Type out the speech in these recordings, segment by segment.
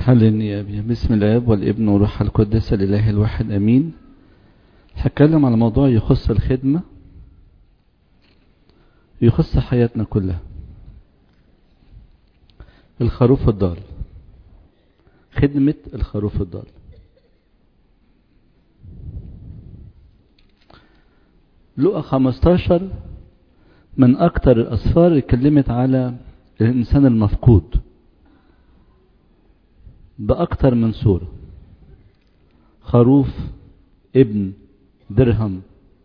حلني يا أبي. بسم الآب والابن والروح القدس الإله الواحد أمين. هتكلم على موضوع يخص الخدمة، يخص حياتنا كلها. الخروف الضال، خدمة الخروف الضال. لقى 15 من أكتر الأسفار اللي اتكلمت على الإنسان المفقود بأكتر من صورة. خروف، ابن، درهم.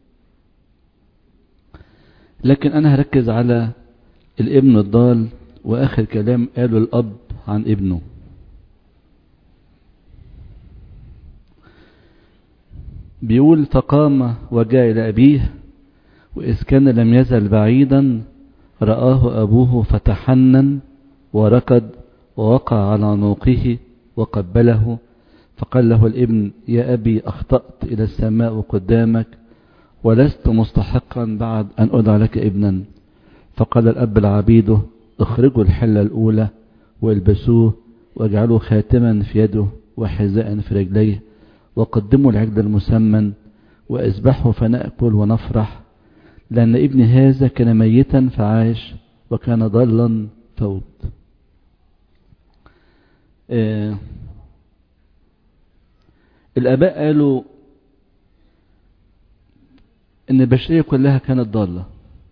لكن أنا هركز على الابن الضال، وآخر كلام قاله الأب عن ابنه. بيقول: فقام وجاء إلى أبيه، وإذ كان لم يزل بعيدا رآه أبوه فتحنن وركض ووقع على عنقه وقبله، فقال له الابن: يا أبي، أخطأت إلى السماء قدامك، ولست مستحقا بعد أن أدعى لك ابنا. فقال الأب لعبيده: اخرجوا الحلة الأولى والبسوه، واجعلوا خاتما في يده وحذاء في رجليه، وقدموا العجل المسمن واذبحوا فنأكل ونفرح، لأن ابن هذا كان ميتا فعاش وكان ضالا فوت. الآباء قالوا إن البشرية كلها كانت ضالة،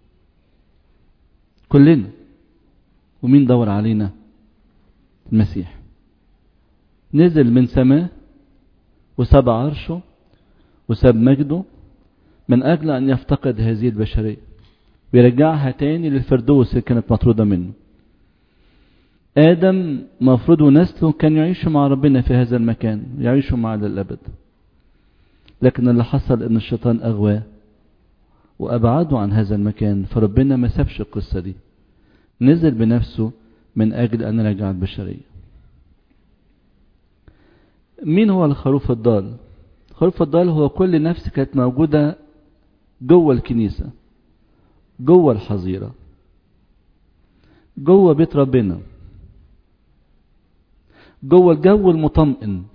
كلنا. ومين دور علينا؟ المسيح نزل من سماه وساب عرشه وساب مجده من أجل أن يفتقد هذه البشرية ويرجعها تاني للفردوس اللي كانت مطرودة منه. آدم مفروض ونسله كان يعيشوا مع ربنا في هذا المكان، يعيشوا معه للأبد. لكن اللي حصل إن الشيطان أغواه وأبعده عن هذا المكان، فربنا ما سابش القصة دي، نزل بنفسه من أجل أن يرجع البشرية. مين هو الخروف الضال؟ الخروف الضال هو كل نفس كانت موجودة جوه الكنيسة، جوه الحظيرة، جوه بيت ربنا، جوه الجو المطمئن.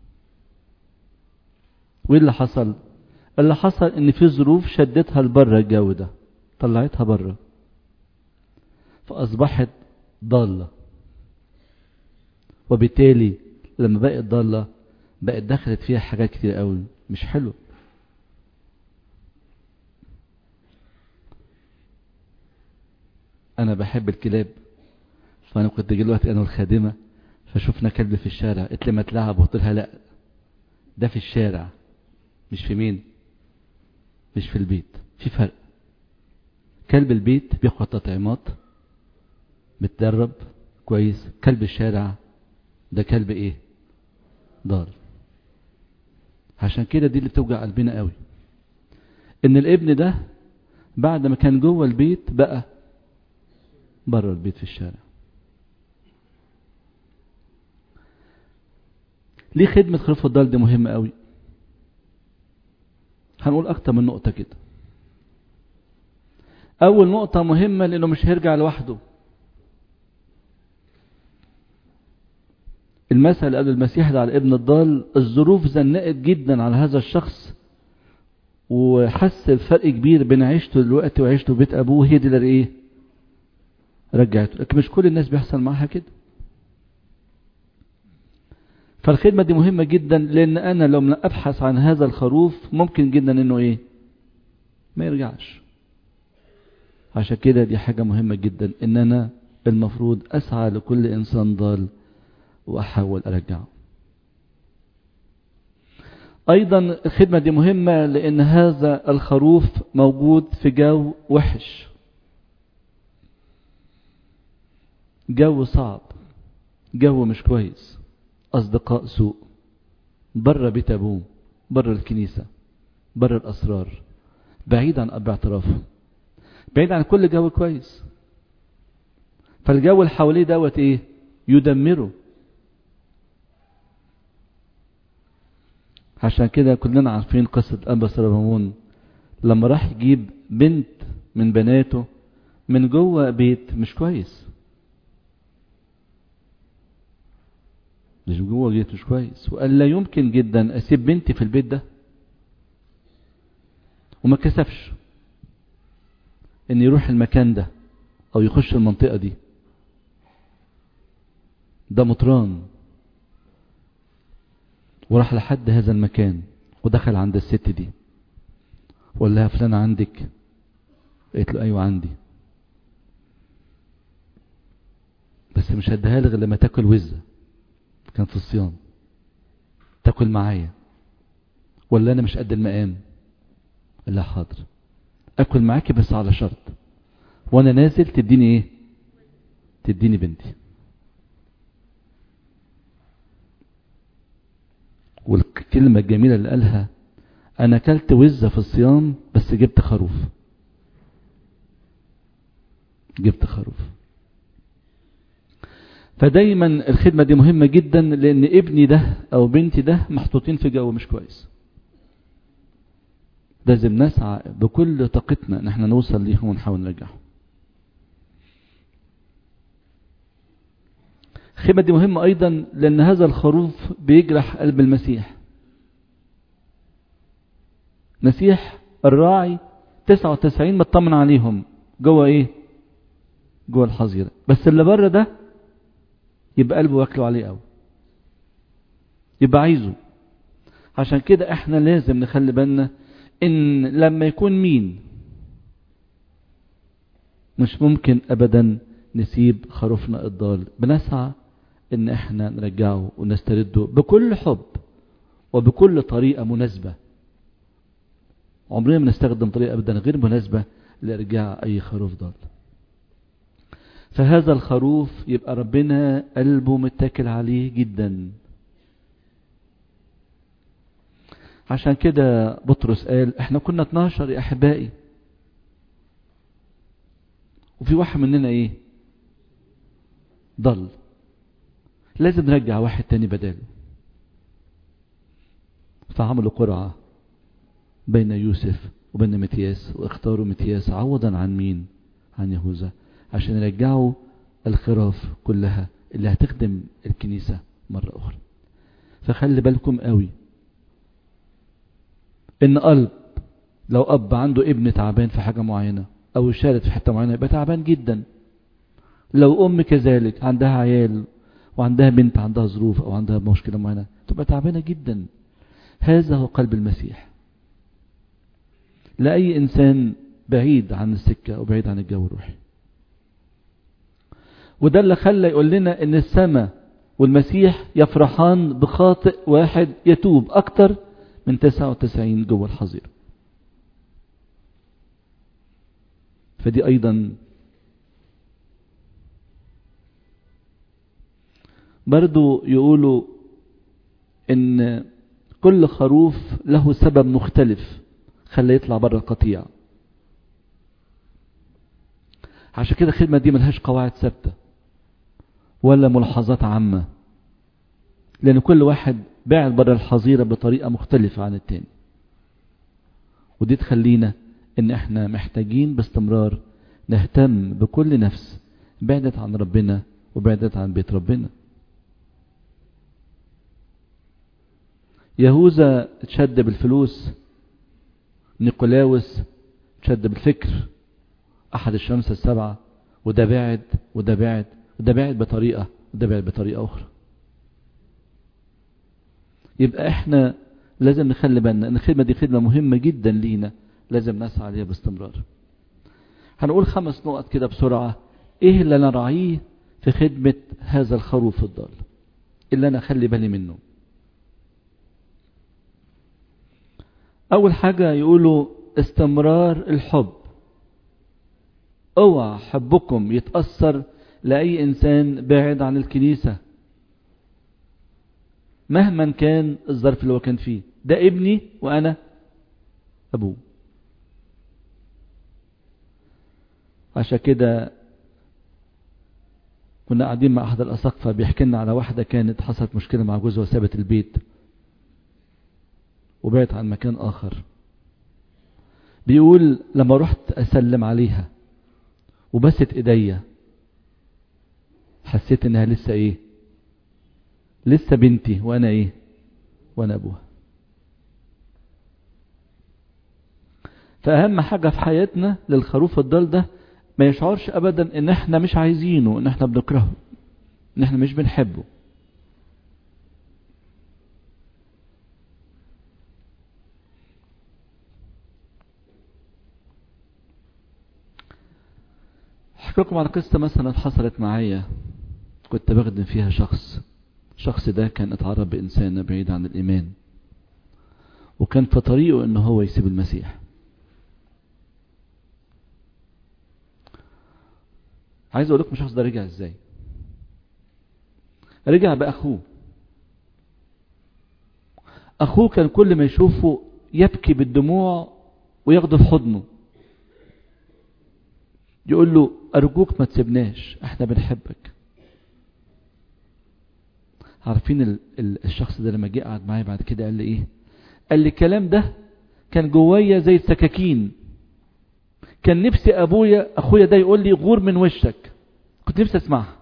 وايه اللي حصل؟ اللي حصل ان في ظروف شدتها لبره، الجو ده طلعتها بره، فاصبحت ضالة. وبالتالي لما بقت ضالة بقت دخلت فيها حاجات كتير قوي مش حلو. انا بحب الكلاب، فانا كنت دلوقتي انا والخادمة فشوفنا كلب في الشارع، قلت لي ما تلعب، قلت لها لا، ده في الشارع مش في مين، مش في البيت. في فرق. كلب البيت بياخد تطعيمات، متدرب كويس. كلب الشارع ده كلب ايه؟ ضال. عشان كده دي اللي بتوجع قلبنا قوي، ان الابن ده بعد ما كان جوه البيت بقى بره البيت في الشارع. ليه خدمة خروف الضال دي مهمة قوي؟ هنقول اكتر من نقطة كده. اول نقطة مهمة لانه مش هيرجع لوحده. المثل اللي قال المسيح ده على الابن الضال، الظروف زنقت جدا على هذا الشخص وحس بفرق كبير بين عيشته دلوقتي وعيشته بيت ابوه، هي دي اللي ايه رجعته. لكن مش كل الناس بيحصل معها كده. فالخدمة دي مهمة جدا، لان انا لو ابحث عن هذا الخروف ممكن جدا انه ايه ما يرجعش. عشان كده دي حاجة مهمة جدا، ان انا المفروض اسعى لكل انسان ضال واحاول ارجعه. ايضا الخدمة دي مهمة لان هذا الخروف موجود في جو وحش، جو صعب، جو مش كويس، اصدقاء سوء، بره بيت ابوه، بره الكنيسة، بره الاسرار، بعيد عن اب اعترافه، بعيد عن كل جو كويس. فالجو اللي حواليه دوت ايه يدمره. عشان كده كلنا عارفين قصة أنبا سليمان لما راح يجيب بنت من بناته من جوه بيت مش كويس. مش جوه جيت مش كويس. وقال لا يمكن جدا اسيب بنتي في البيت ده، وما كسفش ان يروح المكان ده او يخش المنطقة دي. ده مطران، وراح لحد هذا المكان ودخل عند الست دي وقال لها فلان عندك؟ قالت له ايوه عندي، بس مش هديها لي غير لما تاكل وزة. كان في الصيام. تاكل معايا ولا انا مش قد المقام؟ قال لها حاضر، اكل معاكي بس على شرط، وانا نازل تديني ايه؟ تديني بنتي. والكلمة الجميلة اللي قالها: انا اكلت وزة في الصيام بس جبت خروف. جبت خروف. فدايما الخدمة دي مهمة جدا، لان ابني ده او بنتي ده محطوطين في جو مش كويس. لازم نسعى بكل طاقتنا ان احنا نوصل ليهم ونحاول نرجعهم. الخدمة دي مهمة ايضا لان هذا الخروف بيجرح قلب المسيح. مسيح الراعي 99 مطمن عليهم جوه ايه؟ جوه الحظيرة، بس اللي بره ده يبقى قلبه واكله عليه قوي، يبقى عايزه. عشان كده احنا لازم نخلي بالنا ان لما يكون مين، مش ممكن ابدا نسيب خروفنا الضال. بنسعى ان احنا نرجعه ونسترده بكل حب وبكل طريقة مناسبة. عمرنا ما نستخدم طريقة ابدا غير مناسبة لارجاع اي خروف ضال. فهذا الخروف يبقى ربنا قلبه متكل عليه جدا. عشان كده بطرس قال احنا كنا 12 يا احبائي، وفي واحد مننا ايه؟ ضل. لازم نرجع واحد تاني بداله. فعملوا قرعة بين يوسف وبين متياس، واختاروا متياس عوضا عن مين؟ عن يهوذا، عشان يرجعوا الخراف كلها اللي هتخدم الكنيسة مرة أخرى. فخلي بالكم قوي إن قلب، لو أب عنده ابن تعبان في حاجة معينة أو شارد في حتة معينة يبقى تعبان جدا. لو أم كذلك عندها عيال وعندها بنت عندها ظروف أو عندها مشكلة معينة تبقى تعبانة جدا. هذا هو قلب المسيح. لأي إنسان بعيد عن السكة وبعيد عن الجو الروحي. وده اللي خلى يقول لنا ان السماء والمسيح يفرحان بخاطئ واحد يتوب اكتر من 99 جوه الحظيرة. فدي ايضا برضو يقولوا ان كل خروف له سبب مختلف خلى يطلع بره القطيع. عشان كده الخدمة دي ملهاش قواعد ثابتة ولا ملاحظات عامة، لأن كل واحد بعد بره الحظيرة بطريقة مختلفة عن التاني. ودي تخلينا ان احنا محتاجين باستمرار نهتم بكل نفس بعدت عن ربنا وبعدت عن بيت ربنا. يهوذا اتشد بالفلوس، نيقولاوس اتشد بالفكر، احد الشمس السبعة، وده بعد وده بعد وده بعد بطريقة وده بعد بطريقة اخرى. يبقى احنا لازم نخلي بالنا ان الخدمة دي خدمة مهمة جدا لينا، لازم نسعى عليها باستمرار. هنقول 5 نقط كده بسرعة، ايه اللي انا راعيه في خدمة هذا الخروف الضال اللي انا اخلي بالي منه. اول حاجة يقولوا استمرار الحب. اوعى حبكم يتأثر لأي انسان بعد عن الكنيسة مهما كان الظرف اللي هو كان فيه. ده ابني وانا ابوه. عشان كده كنا قاعدين مع احد الاساقفه بيحكي لنا على واحده كانت حصلت مشكله مع جوزها وسابت البيت وبعدت عن مكان اخر. بيقول لما رحت اسلم عليها وبست ايديا حسيت انها لسه ايه؟ لسه بنتي وانا ايه، وانا ابوها. فاهم حاجة في حياتنا للخروف الضال ده ما يشعرش ابدا ان احنا مش عايزينه، ان احنا بنكرهه، ان احنا مش بنحبه. احكي لكم على قصة مثلا حصلت معايا، كنت بخدم فيها الشخص ده كان اتعرض بإنسانة بعيد عن الإيمان، وكان في طريقه ان هو يسيب المسيح. عايز اقول لكم الشخص ده رجع ازاي. رجع بأخوه. أخوه كان كل ما يشوفه يبكي بالدموع وياخده في حضنه، يقول له أرجوك ما تسيبناش، احنا بنحبك. عارفين الشخص ده لما جه قعد معايا بعد كده قال لي ايه؟ قال لي الكلام ده كان جوايا زي السكاكين، كان نفسي اخويا ده يقول لي غور من وشك، كنت نفسي اسمعها.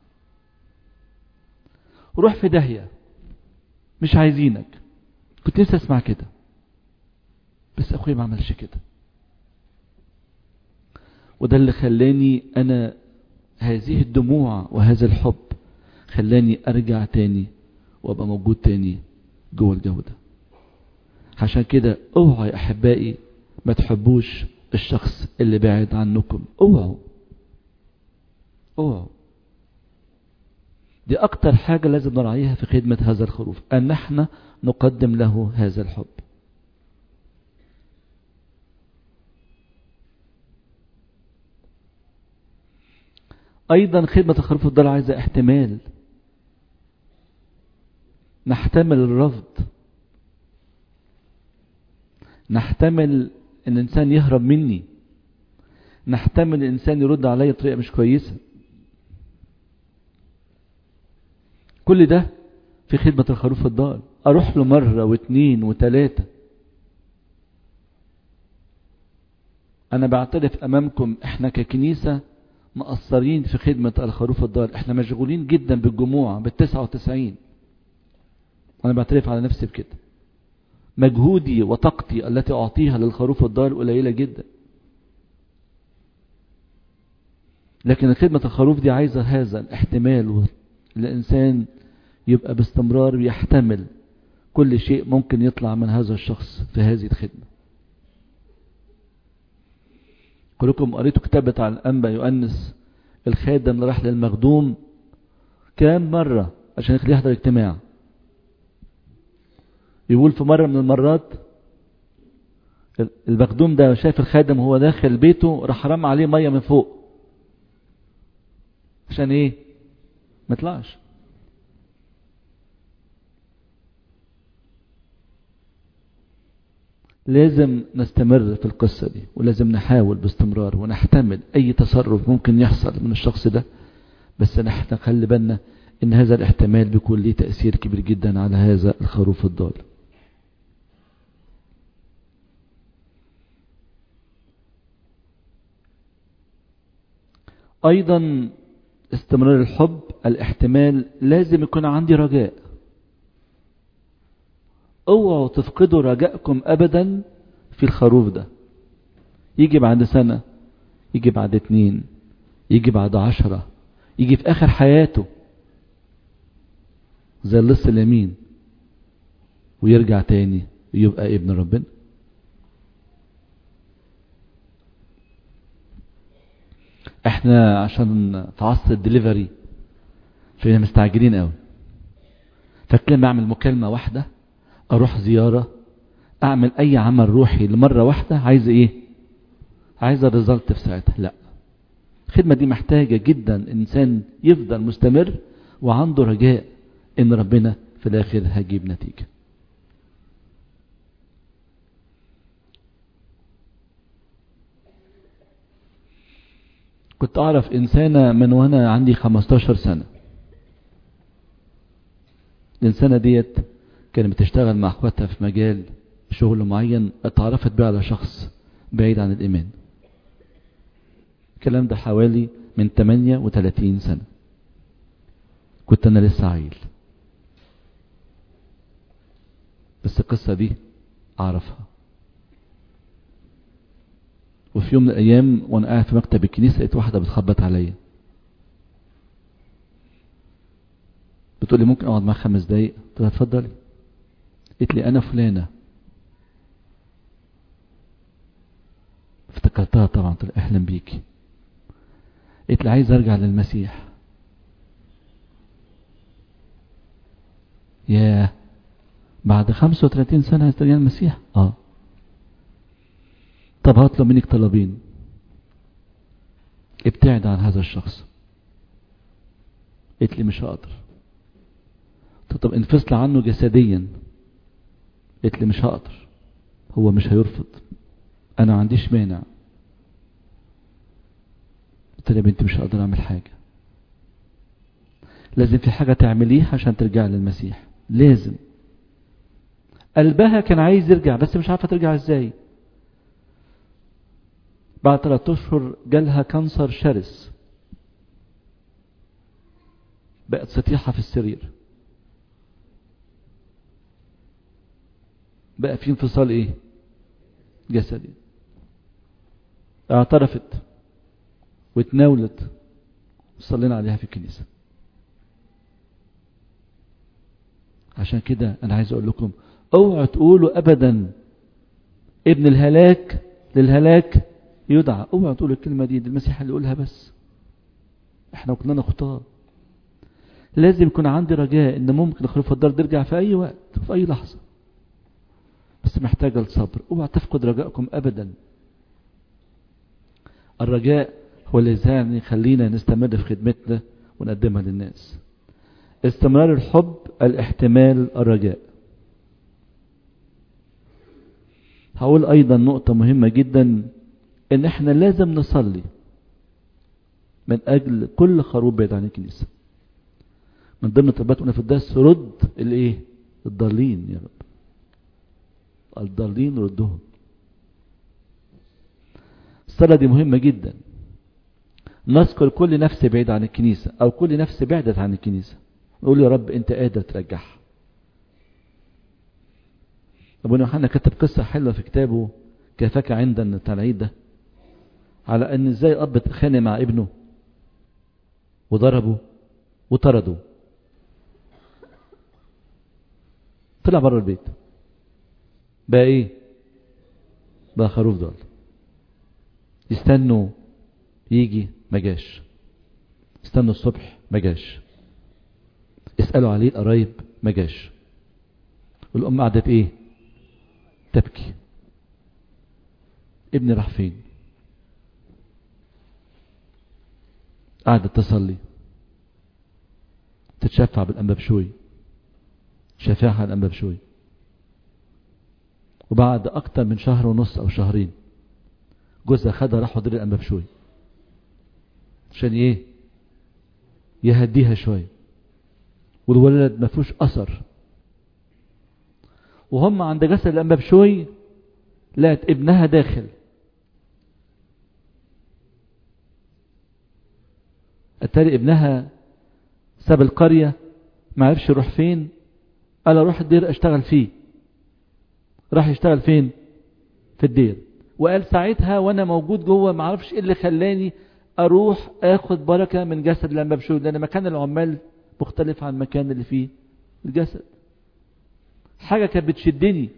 روح في داهية، مش عايزينك، كنت نفسي اسمع كده. بس اخويا ما عملش كده. وده اللي خلاني انا، هذه الدموع وهذا الحب خلاني ارجع تاني وابقى موجود تاني جوه الجو ده. عشان كده اوعوا يا احبائي ما تحبوش الشخص اللي بعد عنكم. اوعوا. دي اكتر حاجة لازم نراعيها في خدمة هذا الخروف، ان احنا نقدم له هذا الحب. ايضا خدمة الخروف الضال عايزة احتمال. نحتمل الرفض، نحتمل ان الانسان يهرب مني، نحتمل الانسان يرد علي بطريقة مش كويسة. كل ده في خدمة الخروف الضال. اروح له مرة واثنين وثلاثة. انا بعترف امامكم احنا ككنيسة مقصرين في خدمة الخروف الضال، احنا مشغولين جدا بالجموع بال99. انا بعترف على نفسي بكده. مجهودي وطاقتي التي اعطيها للخروف الضال قليلة جدا. لكن خدمة الخروف دي عايزة هذا الاحتمال، الانسان يبقى باستمرار يحتمل كل شيء ممكن يطلع من هذا الشخص في هذه الخدمة. كلكم قريتوا كتاب بتاع الأنبا يؤنس الخادم اللي راح للمخدوم كام مرة عشان يخليه يحضر اجتماع. يقول في مرة من المرات المخدوم ده شاف الخادم وهو داخل بيته، راح رمى عليه مية من فوق. عشان ايه؟ ما يطلعش. لازم نستمر في القصة دي، ولازم نحاول باستمرار ونحتمل اي تصرف ممكن يحصل من الشخص ده. بس نحن خلي بالنا ان هذا الاحتمال بيكون ليه تأثير كبير جدا على هذا الخروف الضال. ايضا استمرار الحب، الاحتمال، لازم يكون عندي رجاء. اوعوا تفقدوا رجائكم ابدا في الخروف ده. يجي بعد سنة، يجي بعد 2، يجي بعد 10، يجي في اخر حياته زي اللص اليمين ويرجع تاني ويبقى ابن ربنا. احنا عشان في عصر الدليفري فاحنا مستعجلين قوي. فكلم اعمل مكالمة واحدة، اروح زيارة، اعمل اي عمل روحي لمرة واحدة، عايز ايه؟ عايز الريزلت في ساعتها. لا، الخدمة دي محتاجة جدا انسان يفضل مستمر وعنده رجاء ان ربنا في الاخر هيجيب نتيجة. كنت اعرف انسانة من وانا عندي 15 سنة. الانسانة ديت كانت بتشتغل مع اخواتها في مجال شغل معين، اتعرفت بيه على شخص بعيد عن الايمان. الكلام ده حوالي من 38 سنة. كنت انا لسه عيل. بس القصة دي أعرفها. وفي يوم من الأيام وأنا قاعد في مكتب الكنيسة لقيت واحدة بتخبط عليا، بتقول لي ممكن أقعد معاك 5 دقايق؟ قلت لها اتفضلي. قالت لي أنا فلانة. افتكرتها طبعا، قلت لها أهلا بيكي. قالت لي عايز أرجع للمسيح. ياه، بعد 35 سنة هترجع للمسيح؟ طب هطلب منك طلبين. ابتعد عن هذا الشخص. قالت لي مش هقدر. طب انفصل عنه جسديا. قالت لي مش هقدر. هو مش هيرفض، انا ما عنديش مانع. قلت لها يا بنتي مش هقدر اعمل حاجة، لازم في حاجة تعمليها عشان ترجع للمسيح، لازم. قلبها كان عايز يرجع بس مش عارفة ترجع ازاي. بعد 3 أشهر جالها كانسر شرس، بقت سطيحة في السرير، بقى في انفصال جسدي. اعترفت واتناولت وصلينا عليها في الكنيسة. عشان كده انا عايز اقول لكم اوعوا تقولوا ابدا ابن الهلاك للهلاك يدعى. اوعوا تقولوا الكلمة دي المسيح اللي يقولها بس. احنا كلنا خطاة. لازم يكون عندي رجاء ان ممكن خروف الدار ترجع في اي وقت في اي لحظة، بس محتاجة للصبر. اوعوا تفقد رجائكم ابدا. الرجاء هو اللي يخلينا نستمر في خدمتنا ونقدمها للناس. استمرار الحب، الاحتمال، الرجاء. هقول ايضا نقطة مهمة جدا، ان احنا لازم نصلي من اجل كل خروف بعيد عن الكنيسة. من ضمن طلباتنا في الدرس رد الضالين يا رب، الضالين ردهم. الصلاة دي مهمة جدا. نذكر كل نفس بعيد عن الكنيسة او كل نفس بعدت عن الكنيسة، نقول يا رب انت قادر ترجعها. ابونا يوحنا كتب قصة حلوة في كتابه كفاك عندنا بتاع العيد ده، على ان ازاي اب اتخانق مع ابنه وضربه وطرده، طلع بره البيت، بقى بقى خروف ضال. يستنوا يجي ما جاش، استنوا الصبح ما جاش، اسألوا عليه القرايب ما جاش، والأم قعدت تبكي. ابني راح فين؟ قعدت تصلي تتشفع بالأنبا بشوي، شفاعها الأنبا بشوي. وبعد أكتر من 1.5 شهر أو 2 جوزها خدها راح حضر الأنبا بشوي عشان يهديها شوية. والولد ما فيهوش أثر. وهم عند جسد الأنبا بشوي لقت ابنها داخل. اتاري ابنها ساب القرية ما عرفش يروح فين، قال اروح الدير اشتغل فيه. راح يشتغل فين؟ في الدير. وقال ساعتها وانا موجود جوه ما عرفش ايه اللي خلاني اروح اخد بركة من جسد الأنبا بشوي، لان مكان العمال مختلف عن المكان اللي فيه الجسد. حاجة كانت بتشدني.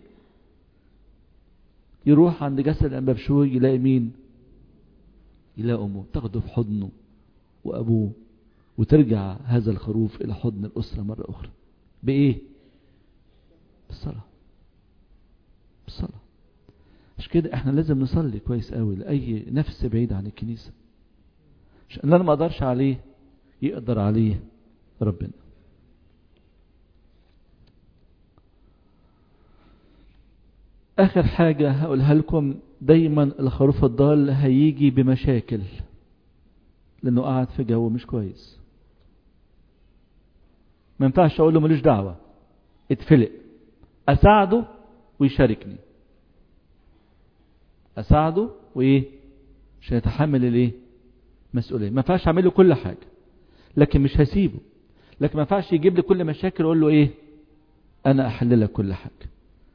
يروح عند جسد الأنبا بشوي يلاقي مين؟ يلاقي أمه تاخده في حضنه وأبوه، وترجع هذا الخروف إلى حضن الأسرة مرة أخرى. بالصلاة. مش كده احنا لازم نصلي كويس قوي لأي نفس بعيد عن الكنيسة، عشان أنا ما أقدرش عليه يقدر عليه ربنا. آخر حاجة هقولها لكم، دايما الخروف الضال هيجي بمشاكل لأنه قاعد في جو مش كويس. ما ينفعش أقول له ملوش دعوة، اتفلق. أساعده ويشاركني، أساعده عشان يتحمل مسؤولية. ما ينفعش أعمل له كل حاجة لكن مش هسيبه. لكن ما ينفعش يجيب لي كل مشاكل وأقول له أنا أحل لك كل حاجة.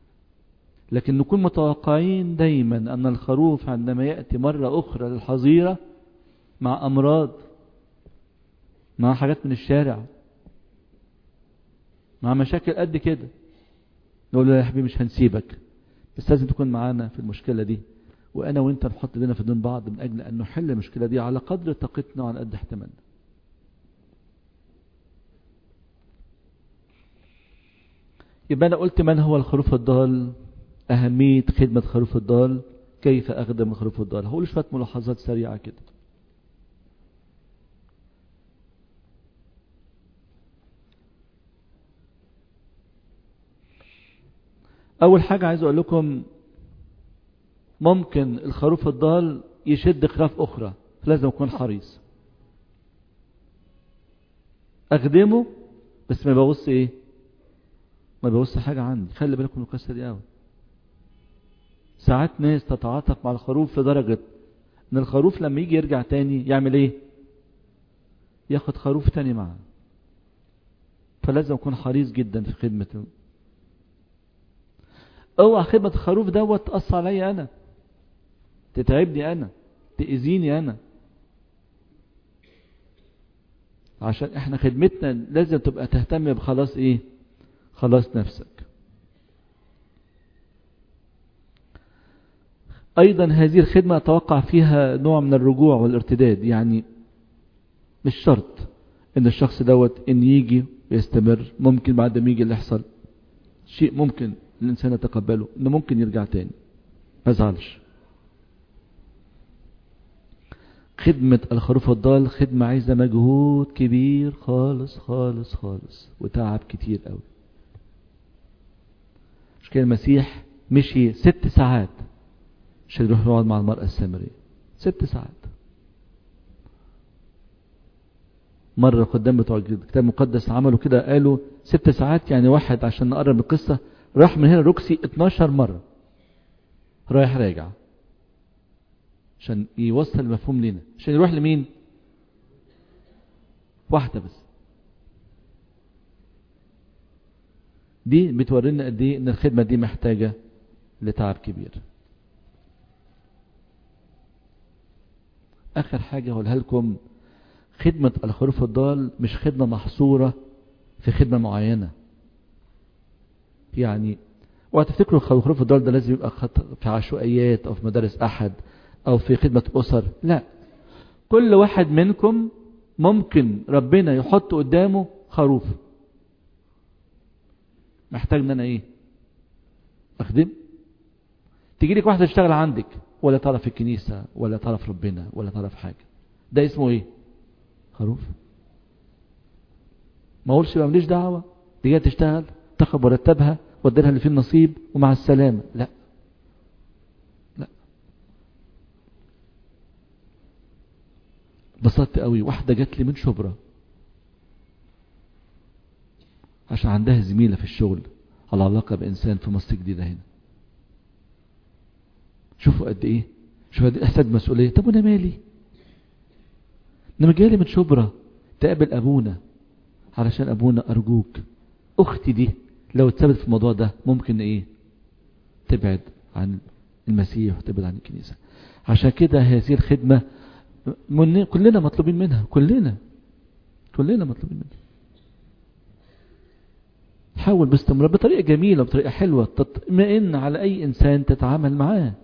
لكن نكون متوقعين دايما أن الخروف عندما يأتي مرة أخرى للحظيرة مع أمراض، مع حاجات من الشارع، مع مشاكل قد كده، نقول له يا حبيبي مش هنسيبك، بس لازم تكون معانا في المشكلة دي، وأنا وأنت نحط ايدينا في دين بعض من أجل أن نحل المشكلة دي على قدر طاقتنا وعلى قد احتمالنا. يبقى أنا قلت من هو الخروف الضال، أهمية خدمة خروف الضال، كيف أخدم الخروف الضال. هقول شوية ملاحظات سريعة كده. أول حاجة عايز أقول لكم، ممكن الخروف الضال يشد خراف أخرى، لازم أكون حريص أخدمه، بس ما يبوظش إيه، ما يبوظش حاجة عندي. خلي بالكم من القصة دي قوي. ساعات ناس تتعاطف مع الخروف لدرجة ان الخروف لما يجي يرجع تاني يعمل ايه، ياخد خروف تاني معه. فلازم اكون حريص جدا في خدمته. اوعى خدمة الخروف دوت تقص عليا انا، تتعبني انا، تأذيني انا. عشان احنا خدمتنا لازم تبقى تهتم بخلاص ايه، خلاص نفسك. ايضا هذه الخدمة اتوقع فيها نوع من الرجوع والارتداد. يعني مش شرط ان الشخص دوت ان يجي ويستمر، ممكن بعد ما يجي اللي يحصل شيء ممكن الانسان يتقبله، انه ممكن يرجع تاني، ما زعلش. خدمة الخروف الضال خدمة عايزة مجهود كبير خالص خالص خالص، وتعب كتير قوي. مش كده المسيح مشي 6 ساعات عشان يروح يقعد مع المرأة السامرية، 6 ساعات. مرة قدام بتوع الكتاب المقدس عملوا كده، قالوا 6 ساعات يعني واحد، عشان نقرب القصة، راح من هنا روكسي 12 مرة رايح راجع عشان يوصل المفهوم لنا، عشان يروح لمين، واحدة بس. دي بتورينا قد ايه ان الخدمة دي محتاجة لتعب كبير. اخر حاجة هقولها لكم، خدمة الخروف الضال مش خدمة محصورة في خدمة معينة. يعني وهتفتكروا الخروف الضال ده لازم يبقى في عشوائيات او في مدارس احد او في خدمة اسر، لا. كل واحد منكم ممكن ربنا يحط قدامه خروف محتاج ان انا ايه، اخدم. تيجي لك واحدة تشتغل عندك، ولا تعرف الكنيسة ولا تعرف ربنا ولا تعرف حاجة، ده اسمه ايه، خروف. ما اقولش بقى ماليش دعوة، دي جايه تشتغل تاخد مرتبها واديلها اللي فيه النصيب ومع السلامة، لا لا. بسطت قوي، واحدة جات لي من شبرا عشان عندها زميلة في الشغل على علاقة بإنسان في مصر الجديدة هنا. شوفوا قد ايه، شوفوا قد ايه احساس مسؤولية. طب وانا مالي، انما جالي من شبرا تقابل ابونا، علشان ابونا ارجوك اختي دي لو اتثبت في الموضوع ده ممكن ايه، تبعد عن المسيح وتبعد عن الكنيسة. عشان كده هذه الخدمة كلنا مطلوبين منها، كلنا مطلوبين منها. حاول باستمرار بطريقة جميلة بطريقة حلوة تطمئن على اي انسان تتعامل معاه.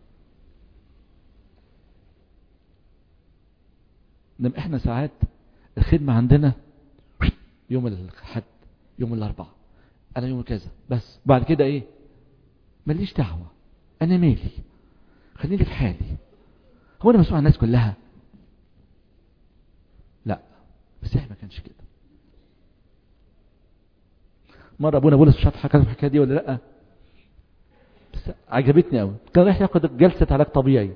انما احنا ساعات الخدمة عندنا يوم الحد، يوم الاربعاء، انا يوم كذا بس، بعد كده ايه، ماليش دعوة، انا مالي، خليني في حالي، هو انا مسؤول عن الناس كلها؟ لا، بس احنا ما كانش كده. مرة ابونا بولس مش عارف حكى الحكايه دي ولا لا، بس عجبتني قوي. كان رايح ياخد جلسة علاج طبيعي،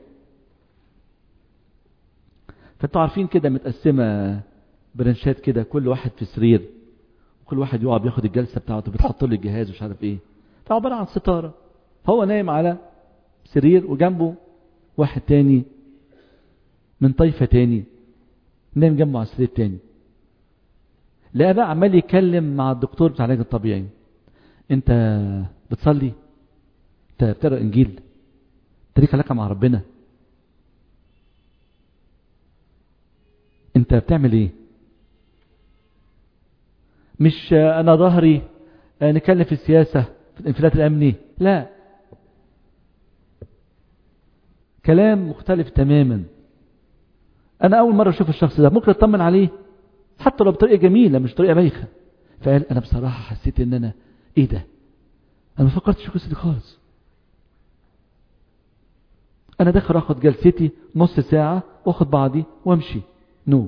فانتوا عارفين كده متقسمة برنشات كده، كل واحد في سرير، وكل واحد يقعد بياخد الجلسة بتاعته، بتحط له الجهاز ومش عارف ايه، فعبارة عن ستارة، فهو نايم على سرير وجنبه واحد تاني من طائفة تاني نايم جنبه على السرير تاني. لا بقى عمال يتكلم مع الدكتور بتاع العلاج الطبيعي، انت بتصلي؟ انت بتقرأ انجيل؟ انت ليك علاقة مع ربنا؟ انت بتعمل ايه؟ مش انا ظهري نتكلم في السياسة في الانفلات الامني، لا، كلام مختلف تماما. انا اول مرة اشوف الشخص ده ممكن اطمن عليه حتى لو بطريقة جميلة مش طريقة بايخة، فقال انا بصراحة حسيت ان انا ايه ده، انا ما فكرتش في القصة دي خالص، انا داخل اخد جلستي نص ساعة واخد بعضي وامشي. نو،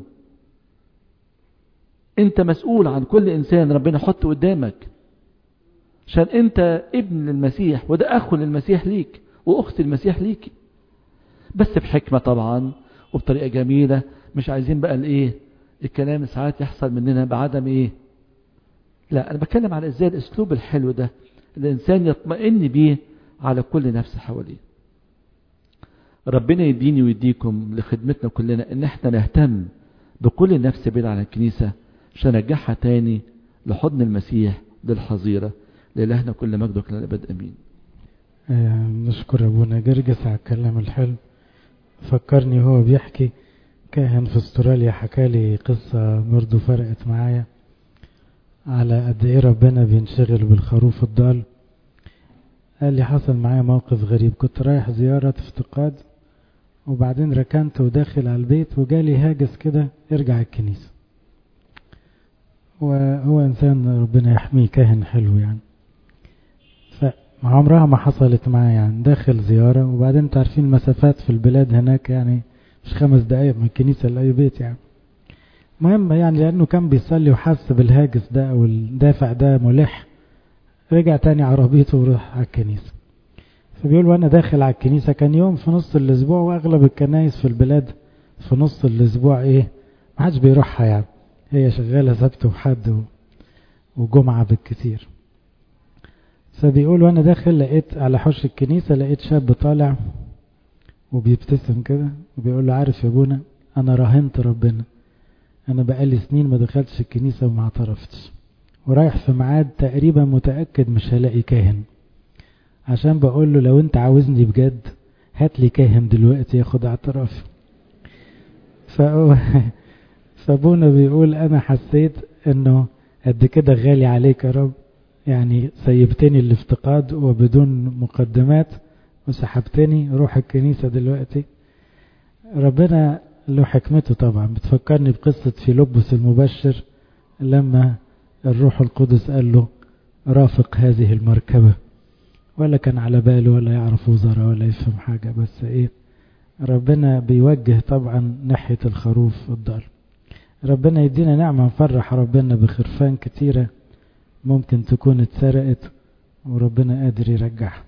انت مسؤول عن كل انسان ربنا يحطه قدامك، عشان انت ابن المسيح وده اخو للمسيح ليك واخت المسيح ليك، بس بحكمة طبعا وبطريقة جميلة. مش عايزين بقى الايه الكلام ساعات يحصل مننا بعدم ايه، لا، انا بتكلم على ازاي الاسلوب الحلو ده الانسان يطمئن بيه على كل نفس حواليه. ربنا يديني ويديكم لخدمتنا كلنا ان احنا نهتم بكل نفس بعيد عن الكنيسة عشان نرجعها تاني لحضن المسيح للحظيرة. لإلهنا كل مجد وكل الأبد أمين. نشكر أبونا جرجس على الكلام الحلو. فكرني هو بيحكي كاهن في استراليا حكى لي قصة برضو فرقت معايا على قد ايه ربنا بينشغل بالخروف الضال. قال لي حصل معايا موقف غريب، كنت رايح زيارة افتقاد وبعدين ركنت وداخل على البيت وجالي هاجس كده ارجع الكنيسة، وهو انسان ربنا يحميه كاهن حلو يعني، فعمرها ما حصلت معايا يعني داخل زيارة وبعدين تعرفين المسافات في البلاد هناك يعني مش 5 دقايق من الكنيسة لأي بيت يعني. مهم يعني لأنه كان بيصلي وحس بالهاجس ده أو الدافع ده ملح، رجع تاني عربيته وروح على الكنيسة. فبيقول وانا داخل على الكنيسة كان يوم في نص الاسبوع، واغلب الكنايس في البلاد في نص الاسبوع ايه محدش بيروحها يعني، هي شغالة سبت وحد وجمعة بالكثير. فبيقول وانا داخل لقيت على حوش الكنيسة لقيت شاب طالع وبيبتسم كده وبيقول له عارف يا ابونا انا راهنت ربنا، انا بقالي سنين ما دخلتش الكنيسة وما اعترفتش، ورايح في ميعاد تقريبا متأكد مش هلاقي كاهن، عشان بقول له لو انت عاوزني بجد هات لي كاهن دلوقتي ياخد اعترافي. فابونا بيقول انا حسيت انه قد كده غالي عليك يا رب، يعني سيبتني الافتقاد وبدون مقدمات وسحبتني روح الكنيسة دلوقتي. ربنا له حكمته طبعا. بتفكرني بقصة فيلبس المبشر لما الروح القدس قال له رافق هذه المركبة، ولا كان على باله ولا يعرف وزراء ولا يفهم حاجة، بس ايه ربنا بيوجه طبعا ناحية الخروف الضال. ربنا يدينا نعمة نفرح ربنا بخرفان كتيرة ممكن تكون اتسرقت وربنا قادر يرجعها.